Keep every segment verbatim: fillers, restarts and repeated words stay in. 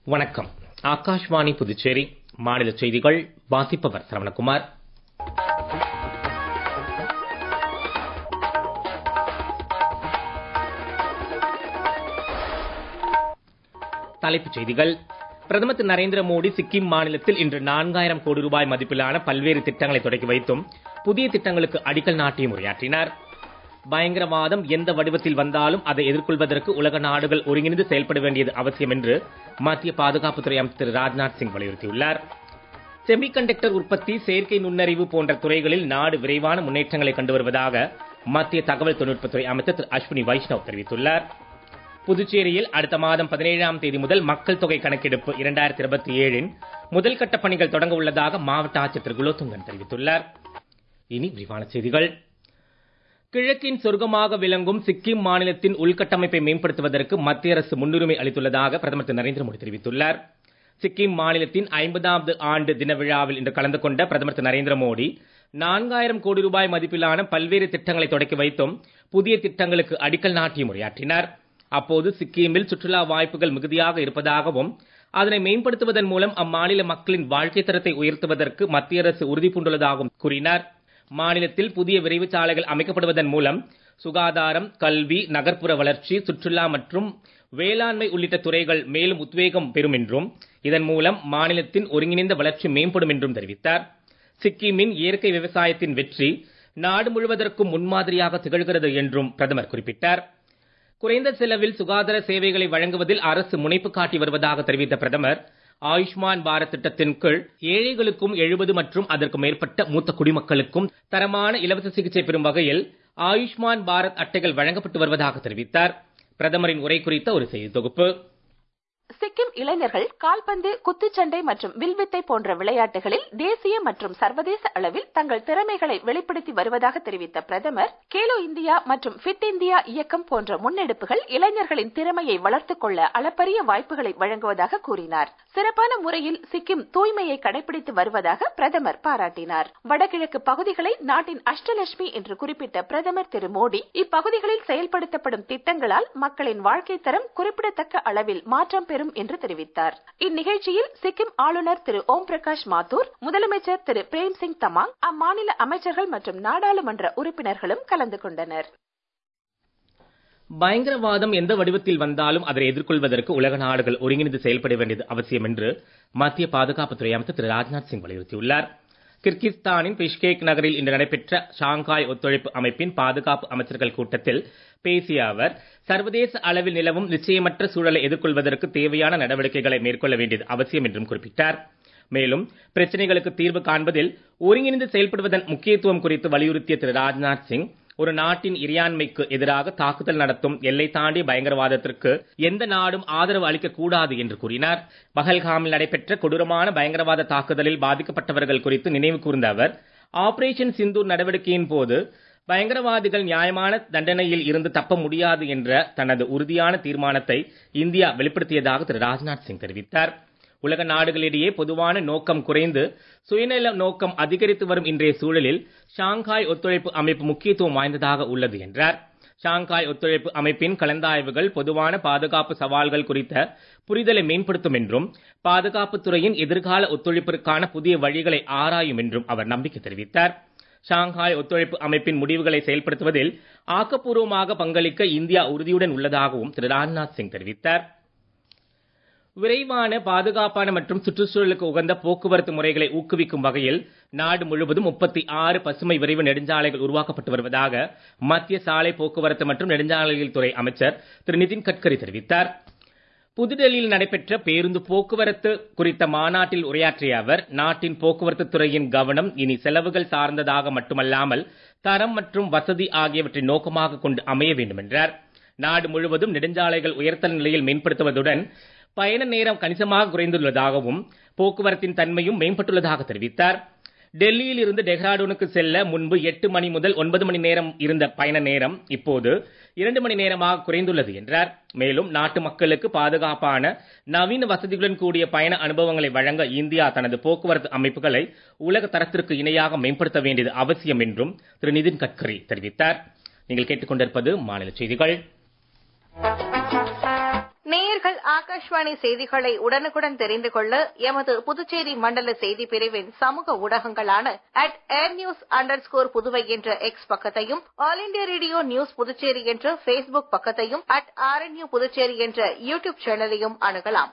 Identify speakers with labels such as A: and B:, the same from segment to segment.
A: வணக்கம். ஆகாஷ்வாணி புதுச்சேரி மாநில செய்திகள் வாசிப்பவர் சரவணகுமார். தலைப்புச் செய்திகள். பிரதமர் திரு நரேந்திர மோடி சிக்கிம் மாநிலத்தில் இன்று நான்காயிரம் கோடி ரூபாய் மதிப்பிலான பல்வேறு திட்டங்களை தொடங்கி வைத்தும் புதிய திட்டங்களுக்கு அடிக்கல் நாட்டியும் உரையாற்றினார். பயங்கரவாதம் எந்த வடிவத்தில் வந்தாலும் அதை எதிர்கொள்வதற்கு உலக நாடுகள் ஒருங்கிணைந்து செயல்பட வேண்டியது அவசியம் என்று மத்திய பாதுகாப்புத்துறை அமைச்சர் திரு ராஜ்நாத் சிங் வலியுறுத்தியுள்ளார். செமிகண்டக்டர் உற்பத்தி, செயற்கை நுண்ணறிவு போன்ற துறைகளில் நாடு விரைவான முன்னேற்றங்களை கண்டு வருவதாக மத்திய தகவல் தொழில்நுட்பத்துறை அமைச்சர் திரு அஸ்வினி வைஷ்ணவ் தெரிவித்துள்ளார். புதுச்சேரியில் அடுத்த மாதம் பதினேழாம் தேதி முதல் மக்கள் தொகை கணக்கெடுப்பு இரண்டாயிரத்தி இருபத்தி ஏழின் முதல் கட்ட பணிகள் தொடங்க உள்ளதாக மாவட்ட ஆட்சியர் திரு குலோத்துங்கன் தெரிவித்துள்ளார். இனி விரிவான செய்திகள். கிழக்கின் சொர்க்கமாக விளங்கும் சிக்கிம் மாநிலத்தின் உள்கட்டமைப்பை மேம்படுத்துவதற்கு மத்திய அரசு முன்னுரிமை அளித்துள்ளதாக பிரதமர் திரு நரேந்திர மோடி தெரிவித்துள்ளார். சிக்கிம் மாநிலத்தின் ஐம்பதாவது ஆண்டு தின விழாவில் இன்று கலந்து கொண்ட பிரதமர் திரு நரேந்திர மோடி நான்காயிரம் கோடி ரூபாய் மதிப்பிலான பல்வேறு திட்டங்களை தொடக்கி வைத்தும் புதிய திட்டங்களுக்கு அடிக்கல் நாட்டியும் உரையாற்றினார். அப்போது சிக்கிமில் சுற்றுலா வாய்ப்புகள் மிகுதியாக இருப்பதாகவும் அதனை மேம்படுத்துவதன் மூலம் அம்மாநில மக்களின் வாழ்க்கை தரத்தை உயர்த்துவதற்கு மத்திய அரசு உறுதி பூண்டுள்ளதாகவும் கூறினார். மாநிலத்தில் புதிய விரைவு சாலைகள் அமைக்கப்படுவதன் மூலம் சுகாதாரம், கல்வி, நகர்ப்புற வளர்ச்சி, சுற்றுலா மற்றும் வேளாண்மை உள்ளிட்ட துறைகள் மேலும் உத்வேகம் பெறும் என்றும் இதன் மூலம் மாநிலத்தின் ஒருங்கிணைந்த வளர்ச்சி மேம்படும் என்றும் தெரிவித்தார். சிக்கிமின் இயற்கை விவசாயத்தின் வெற்றி நாடு முழுவதற்கும் முன்மாதிரியாக திகழ்கிறது என்றும் பிரதமர் குறிப்பிட்டார். குறைந்த செலவில் சுகாதார சேவைகளை வழங்குவதில் அரசு முனைப்பு காட்டி வருவதாக தெரிவித்த பிரதமர், ஆயுஷ்மான் பாரத் திட்டத்தின் கீழ் ஏழைகளுக்கும் எழுபது மற்றும் அதற்கு மேற்பட்ட மூத்த குடிமக்களுக்கும் தரமான இலவச சிகிச்சை பெறும் வகையில் ஆயுஷ்மான் பாரத் அட்டைகள் வழங்கப்பட்டு வருவதாக தெரிவித்தார். பிரதமரின் உரை குறித்த ஒரு செய்தி தொகுப்பு.
B: சிக்கிம் இளைஞர்கள் கால்பந்து, குத்துச்சண்டை மற்றும் வில்வித்தை போன்ற விளையாட்டுகளில் தேசிய மற்றும் சர்வதேச அளவில் தங்கள் திறமைகளை வெளிப்படுத்தி வருவதாக தெரிவித்த பிரதமர், கேலோ இந்தியா மற்றும் ஃபிட் இந்தியா இயக்கம் போன்ற முன்னெடுப்புகள் இளைஞர்களின் திறமையை வளர்த்துக் கொள்ள அளப்பரிய வாய்ப்புகளை வழங்குவதாக கூறினார். சிறப்பான முறையில் சிக்கிம் தூய்மையை கடைபிடித்து வருவதாக பிரதமர் பாராட்டினார். வடகிழக்கு பகுதிகளை நாட்டின் அஷ்டலட்சுமி என்று குறிப்பிட்ட பிரதமர் திரு மோடி, இப்பகுதிகளில் செயல்படுத்தப்படும் திட்டங்களால் மக்களின் வாழ்க்கை தரம் குறிப்பிடத்தக்க அளவில் மாற்றம் பெறும் என்று தெரிவித்தார். இந்நிகழ்ச்சியில் சிக்கிம் ஆளுநர் திரு ஓம் பிரகாஷ் மாத்தூர், முதலமைச்சர் திரு பிரேம் சிங் தமாங், அம்மாநில அமைச்சர்கள் மற்றும் நாடாளுமன்ற உறுப்பினர்களும் கலந்து கொண்டனர்.
A: பயங்கரவாதம் எந்த வடிவத்தில் வந்தாலும் அதை எதிர்கொள்வதற்கு உலக நாடுகள் ஒருங்கிணைந்து செயல்பட வேண்டியது அவசியம் என்று மத்திய பாதுகாப்புத்துறை அமைச்சர் திரு ராஜ்நாத் சிங் வலியுறுத்தியுள்ளார். கிர்கிஸ்தானின் பிஷ்கேக் நகரில் இன்று நடைபெற்ற ஷாங்காய் ஒத்துழைப்பு அமைப்பின் பாதுகாப்பு அமைச்சர்கள் கூட்டத்தில் பேசிய அவர், சர்வதேச அளவில் நிலவும் நிச்சயமற்ற சூழலை எதிர்கொள்வதற்கு தேவையான நடவடிக்கைகளை மேற்கொள்ள வேண்டியது அவசியம் என்றும் குறிப்பிட்டார். மேலும் பிரச்சனைகளுக்கு தீர்வு காண்பதில் ஒருங்கிணைந்து செயல்படுவதன் முக்கியத்துவம் குறித்து வலியுறுத்திய திரு ராஜ்நாத் சிங், ஒரு நாட்டின் இறையாண்மைக்கு எதிராக தாக்குதல் நடத்தும் எல்லை தாண்டிய பயங்கரவாதத்திற்கு எந்த நாடும் ஆதரவு அளிக்க கூடாது என்று கூறினார். பஹல்காமில் நடைபெற்ற கொடூரமான பயங்கரவாத தாக்குதலில் பாதிக்கப்பட்டவர்கள் குறித்து நினைவு கூர்ந்த அவர், ஆபரேஷன் சிந்தூர் நடவடிக்கையின் போது பயங்கரவாதிகள் நியாயமான தண்டனையில் இருந்து தப்ப முடியாது என்ற தனது உறுதியான தீர்மானத்தை இந்தியா வெளிப்படுத்தியதாக திரு ராஜ்நாத் சிங் தெரிவித்தார். உலக நாடுகளிடையே பொதுவான நோக்கம் குறைந்து சுயநல நோக்கம் அதிகரித்து வரும் இன்றைய சூழலில் ஷாங்காய் ஒத்துழைப்பு அமைப்பு முக்கியத்துவம் வாய்ந்ததாக உள்ளது என்றார். ஷாங்காய் ஒத்துழைப்பு அமைப்பின் கலந்தாய்வுகள் பொதுவான பாதுகாப்பு சவால்கள் குறித்த புரிதலை மேம்படுத்தும் என்றும் பாதுகாப்புத் துறையின் எதிர்கால ஒத்துழைப்பிற்கான புதிய வழிகளை ஆராயும் என்றும் அவர் நம்பிக்கை தெரிவித்தார். ஷாங்காய் ஒத்துழைப்பு அமைப்பின் முடிவுகளை செயல்படுத்துவதில் ஆக்கப்பூர்வமாக பங்களிக்க இந்தியா உறுதியுடன் உள்ளதாகவும் திரு ராஜ்நாத் சிங் தெரிவித்தார். விரைவான, பாதுகாப்பான மற்றும் சுற்றுச்சூழலுக்கு உகந்த போக்குவரத்து முறைகளை ஊக்குவிக்கும் வகையில் நாடு முழுவதும் முப்பத்தி ஆறு பசுமை விரைவு நெடுஞ்சாலைகள் உருவாக்கப்பட்டு வருவதாக மத்திய சாலை போக்குவரத்து மற்றும் நெடுஞ்சாலைகள் துறை அமைச்சர் திரு நிதின் கட்கரி தெரிவித்தார். புதுடெல்லியில் நடைபெற்ற பேருந்து போக்குவரத்து குறித்த மாநாட்டில் உரையாற்றிய அவர், நாட்டின் போக்குவரத்து துறையின் கவனம் இனி செலவுகள் சார்ந்ததாக மட்டுமல்லாமல் தரம் மற்றும் வசதி ஆகியவற்றை நோக்கமாக கொண்டு அமைய வேண்டும் என்றார். நாடு முழுவதும் நெடுஞ்சாலைகள் உயர்தர நிலையில் மேம்படுத்துவதுடன் பயண நேரம் கணிசமாக குறைந்துள்ளதாகவும் போக்குவரத்தின் தன்மையும் மேம்பட்டுள்ளதாக தெரிவித்தார். டெல்லியில் இருந்து டெஹ்ராடூனுக்கு செல்ல முன்பு எட்டு மணி முதல் ஒன்பது மணி நேரம் இருந்த பயண நேரம் இப்போது இரண்டு மணி நேரமாக குறைந்துள்ளது என்றார். மேலும் நாட்டு மக்களுக்கு பாதுகாப்பான, நவீன வசதிகளுடன் கூடிய பயண அனுபவங்களை வழங்க இந்தியா தனது போக்குவரத்து அமைப்புகளை உலக தரத்திற்கு இணையாக மேம்படுத்த வேண்டியது அவசியம் என்றும் திரு நிதின் கட்கரி தெரிவித்தார். நீங்கள் கேட்டுக்கொண்டிருப்பது மாநில செய்திகள்.
C: நேயர்கள் ஆகாஷ்வாணி செய்திகளை உடனுக்குடன் தெரிந்து கொள்ள எமது புதுச்சேரி மண்டல செய்தி பிரிவின் சமூக ஊடகங்களான at air news under score Puduvai என்ற எக்ஸ் பக்கத்தையும், all India radio news Puducherry என்ற பேஸ்புக் பக்கத்தையும், அட் ஆர்என்யூ புதுச்சேரி என்ற யூடியூப் சேனலையும் அணுகலாம்.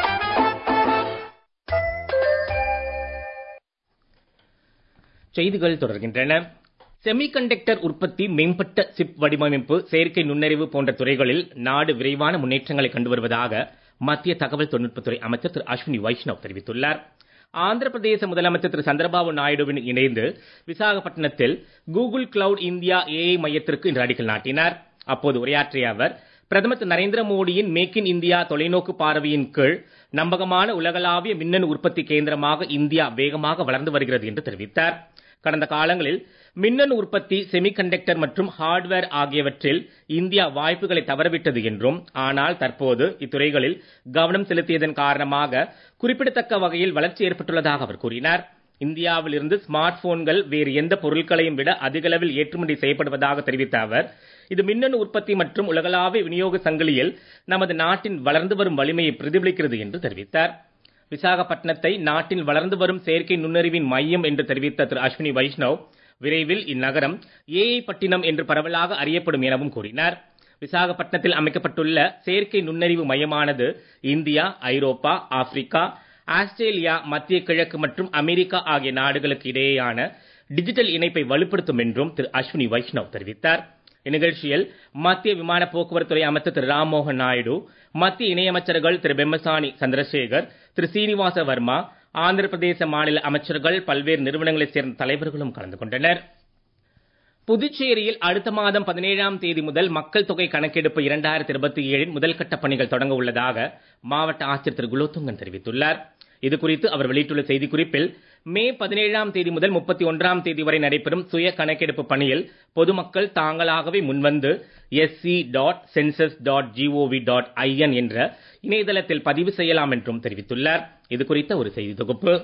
A: செய்திகள் தொடர்கின்றன. செமிகண்டக்டர் உற்பத்தி, மேம்பட்ட சிப் வடிவமைப்பு, செயற்கை நுண்ணறிவு போன்ற துறைகளில் நாடு விரைவான முன்னேற்றங்களை கண்டு வருவதாக மத்திய தகவல் தொழில்நுட்பத்துறை அமைச்சர் திரு அஸ்வினி வைஷ்ணவ் தெரிவித்துள்ளார். ஆந்திர பிரதேச முதலமைச்சர் திரு சந்திரபாபு நாயுடுவுடன் இணைந்து விசாகப்பட்டினத்தில் கூகுள் கிளவுட் இந்தியா ஏஐ மையத்திற்கு இன்று அடிக்கல் நாட்டினார். அப்போது உரையாற்றிய அவர், பிரதமர் திரு நரேந்திர மோடியின் மேக் இன் இந்தியா தொலைநோக்கு பார்வையின் கீழ் நம்பகமான உலகளாவிய மின்னணு உற்பத்தி கேந்திரமாக இந்தியா வேகமாக வளர்ந்து வருகிறது என்று தெரிவித்தார். கடந்த காலங்களில் மின்னணு உற்பத்தி, செமிகண்டக்டர் மற்றும் ஹார்ட்வேர் ஆகியவற்றில் இந்தியா வாய்ப்புகளை தவறவிட்டது என்றும், ஆனால் தற்போது இத்துறைகளில் கவனம் செலுத்தியதன் காரணமாக குறிப்பிடத்தக்க வகையில் வளர்ச்சி ஏற்பட்டுள்ளதாக அவர் கூறினார். இந்தியாவில் இருந்து ஸ்மார்ட் போன்கள் வேறு எந்த பொருட்களையும் விட அதிகளவில் ஏற்றுமதி செய்யப்படுவதாக தெரிவித்த அவர், இது மின்னணு உற்பத்தி மற்றும் உலகளாவிய விநியோக சங்கிலியில் நமது நாட்டின் வளர்ந்து வரும் வலிமையை பிரதிபலிக்கிறது என்று தெரிவித்தார். விசாகப்பட்டினத்தை நாட்டின் வளர்ந்து வரும் செயற்கை நுண்ணறிவின் மையம் என்று தெரிவித்த திரு அஸ்வினி வைஷ்ணவ், விரைவில் இந்நகரம் ஏஐ பட்டினம் என்று பரவலாக அறியப்படும் எனவும் கூறினார். விசாகப்பட்டினத்தில் அமைக்கப்பட்டுள்ள செயற்கை நுண்ணறிவு மையமானது இந்தியா, ஐரோப்பா, ஆப்பிரிக்கா, ஆஸ்திரேலியா, மத்திய கிழக்கு மற்றும் அமெரிக்கா ஆகிய நாடுகளுக்கு இடையேயான டிஜிட்டல் இணைப்பை வலுப்படுத்தும் என்றும் திரு அஸ்வினி வைஷ்ணவ் தெரிவித்தார். இந்நிகழ்ச்சியில் மத்திய விமான போக்குவரத்துறை அமைச்சர் திரு ராம்மோகன் நாயுடு, மத்திய இணையமைச்சர்கள் திரு பெம்மசானி சந்திரசேகர், திரு சீனிவாச வர்மா, ஆந்திர பிரதேச மாநில அமைச்சர்கள், பல்வேறு நிறுவனங்களைச் சேர்ந்த தலைவர்களும் கலந்து கொண்டனர். புதுச்சேரியில் அடுத்த மாதம் பதினேழாம் தேதி முதல் மக்கள் தொகை கணக்கெடுப்பு இரண்டாயிரத்தி இருபத்தி ஏழின் முதல் கட்ட பணிகள் தொடங்க உள்ளதாக மாவட்ட ஆட்சியர் திரு குலோத்துங்கன் தெரிவித்துள்ளார். இதுகுறித்து அவர் வெளியிட்டுள்ள செய்திக்குறிப்பில், மே பதினேழாம் தேதி முதல் முப்பத்தி ஒன்றாம் தேதி வரை நடைபெறும் சுய கணக்கெடுப்பு பணியில் பொதுமக்கள் தாங்களாகவே முன்வந்து SE dot census dot G O V dot I N என்ற இணையதளத்தில் பதிவு செய்யலாம் என்றும் தெரிவித்துள்ளார். இதுகுறித்த ஒரு செய்தி தொகுப்பு.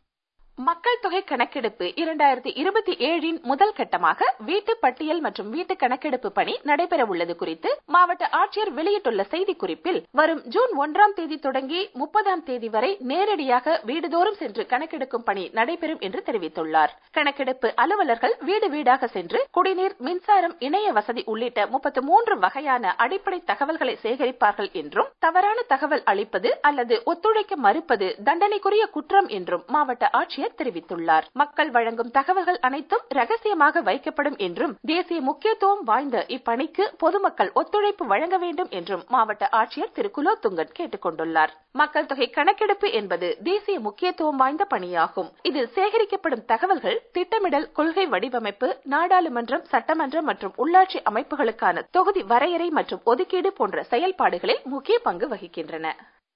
B: மக்கள் தொகை கணக்கெடுப்பு இரண்டாயிரத்தி இருபத்தி ஏழின் முதல் கட்டமாக வீட்டு பட்டியல் மற்றும் வீட்டு கணக்கெடுப்பு பணி நடைபெற உள்ளது குறித்து மாவட்ட ஆட்சியர் வெளியிட்டுள்ள செய்திக்குறிப்பில், வரும் ஜூன் ஒன்றாம் தேதி தொடங்கி முப்பதாம் தேதி வரை நேரடியாக வீடுதோறும் சென்று கணக்கெடுக்கும் பணி நடைபெறும் என்று தெரிவித்துள்ளார். கணக்கெடுப்பு அலுவலர்கள் வீடு வீடாக சென்று குடிநீர், மின்சாரம், இணைய வசதி உள்ளிட்ட முப்பத்தி மூன்று வகையான அடிப்படை தகவல்களை சேகரிப்பார்கள் என்றும், தவறான தகவல் அளிப்பது அல்லது ஒத்துழைக்க மறுப்பது தண்டனைக்குரிய குற்றம் என்றும் மாவட்ட ஆட்சியர் தெரிவித்துள்ளார். மக்கள் வழங்கும் தகவல்கள் அனைத்தும் ரகசியமாக வைக்கப்படும் என்றும், தேசிய முக்கியத்துவம் வாய்ந்த இப்பணிக்கு பொதுமக்கள் ஒத்துழைப்பு வழங்க வேண்டும் என்றும் மாவட்ட ஆட்சியர் திரு குலோத்துங்கன் கேட்டுக் கொண்டுள்ளார். மக்கள் தொகை கணக்கெடுப்பு என்பது தேசிய முக்கியத்துவம் வாய்ந்த பணியாகும். இதில் சேகரிக்கப்படும் தகவல்கள் திட்டமிடல், கொள்கை வடிவமைப்பு, நாடாளுமன்றம், சட்டமன்றம் மற்றும் உள்ளாட்சி அமைப்புகளுக்கான தொகுதி வரையறை மற்றும் ஒதுக்கீடு போன்ற செயல்பாடுகளில் முக்கிய பங்கு வகிக்கின்றன.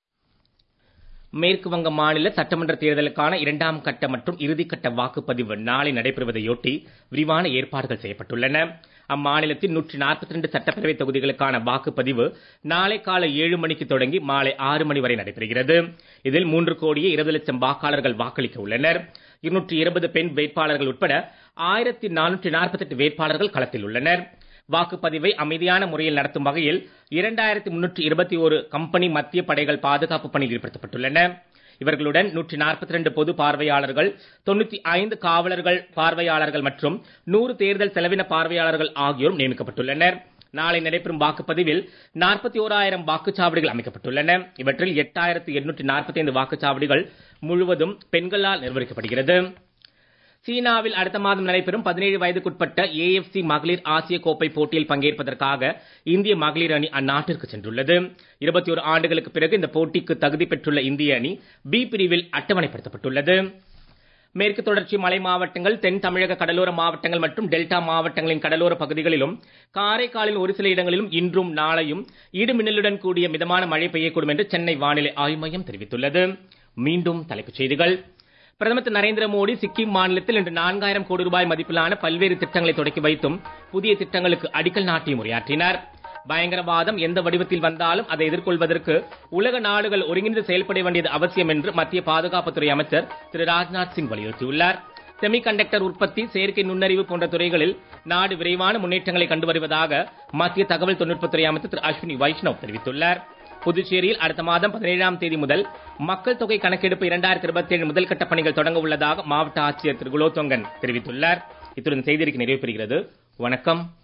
A: மேற்கு வங்க மாநில சட்டமன்ற தேர்தலுக்கான இரண்டாம் கட்ட மற்றும் இறுதிக்கட்ட வாக்குப்பதிவு நாளை நடைபெறுவதையொட்டி விரிவான ஏற்பாடுகள் செய்யப்பட்டுள்ளன. அம்மாநிலத்தின் நூற்றி நாற்பத்தி இரண்டு சட்டப்பேரவை தொகுதிகளுக்கான வாக்குப்பதிவு நாளை காலை ஏழு மணிக்கு தொடங்கி மாலை ஆறு மணி வரை நடைபெறுகிறது. இதில் மூன்று கோடியே இருபது லட்சம் வாக்காளர்கள் வாக்களிக்க உள்ளனர். இருநூற்றி இருபது பெண் வேட்பாளர்கள் உட்பட ஆயிரத்தி நானூற்றி நாற்பத்தி எட்டு வேட்பாளர்கள் களத்தில் உள்ளனர். வாக்குப்பதிவை அமைதியான முறையில் நடத்தும் வகையில் இரண்டாயிரத்தி முன்னூற்றி இருபத்தி ஒரு கம்பெனி மத்திய படைகள் பாதுகாப்பு பணியில் ஈடுபடுத்தப்பட்டுள்ளன. இவர்களுடன் நூற்றி நாற்பத்தி இரண்டு பொது பார்வையாளர்கள், தொண்ணூத்தி ஐந்து காவலர்கள் பார்வையாளர்கள் மற்றும் நூறு தேர்தல் செலவின பார்வையாளர்கள் ஆகியோரும் நியமிக்கப்பட்டுள்ளனர். நாளை நடைபெறும் வாக்குப்பதிவில் நாற்பத்தி ஓராயிரம் வாக்குச்சாவடிகள் அமைக்கப்பட்டுள்ளன. இவற்றில் எட்டாயிரத்தி எண்ணூற்றி நாற்பத்தி ஐந்து வாக்குச்சாவடிகள் முழுவதும் பெண்களால் நிர்வகிக்கப்படுகிறது. சீனாவில் அடுத்த மாதம் நடைபெறும் பதினேழு வயதுக்குட்பட்ட ஏஎஃப்சி மகளிர் ஆசிய கோப்பை போட்டியில் பங்கேற்பதற்காக இந்திய மகளிர் அணி அந்நாட்டிற்கு சென்றுள்ளது. இருபத்தி ஒரு ஆண்டுகளுக்கு பிறகு இந்த போட்டிக்கு தகுதி பெற்றுள்ள இந்திய அணி பி பிரிவில் அட்டவணைப்படுத்தப்பட்டுள்ளது. மேற்கு தொடர்ச்சி மலை மாவட்டங்கள், தென் தமிழக கடலோர மாவட்டங்கள் மற்றும் டெல்டா மாவட்டங்களின் கடலோர பகுதிகளிலும் காரைக்காலில் ஒரு சில இடங்களிலும் இன்றும் நாளையும் இடிமின்னலுடன் கூடிய மிதமான மழை பெய்யக்கூடும் என்று சென்னை வானிலை ஆய்வு மையம் தெரிவித்துள்ளது. மீண்டும் தலைப்புச் செய்திகள். பிரதமர் திரு நரேந்திர மோடி சிக்கிம் மாநிலத்தில் இன்று நான்காயிரம் கோடி ரூபாய் மதிப்பிலான பல்வேறு திட்டங்களை தொடக்கி வைத்தும் புதிய திட்டங்களுக்கு அடிக்கல் நாட்டியும் உரையாற்றினார். பயங்கரவாதம் எந்த வடிவத்தில் வந்தாலும் அதை எதிர்கொள்வதற்கு உலக நாடுகள் ஒருங்கிணைந்து செயல்பட வேண்டியது அவசியம் என்று மத்திய பாதுகாப்புத்துறை அமைச்சர் திரு ராஜ்நாத் சிங் வலியுறுத்தியுள்ளார். செமிகண்டக்டர் உற்பத்தி, செயற்கை நுண்ணறிவு போன்ற துறைகளில் நாடு விரைவான முன்னேற்றங்களை கண்டு வருவதாக மத்திய தகவல் தொழில்நுட்பத்துறை அமைச்சர் திரு அஸ்வினி வைஷ்ணவ் தெரிவித்துள்ளார். புதுச்சேரியில் அடுத்த மாதம் பதினேழாம் தேதி முதல் மக்கள் தொகை கணக்கெடுப்பு இரண்டாயிரத்தி இருபத்தி ஏழு முதல் கட்ட பணிகள் தொடங்க உள்ளதாக மாவட்ட ஆட்சியர் திரு குலோத்தொங்கன் தெரிவித்துள்ளார். இத்துடன் செய்திக்கு நிறைவு பெறுகிறது. வணக்கம்.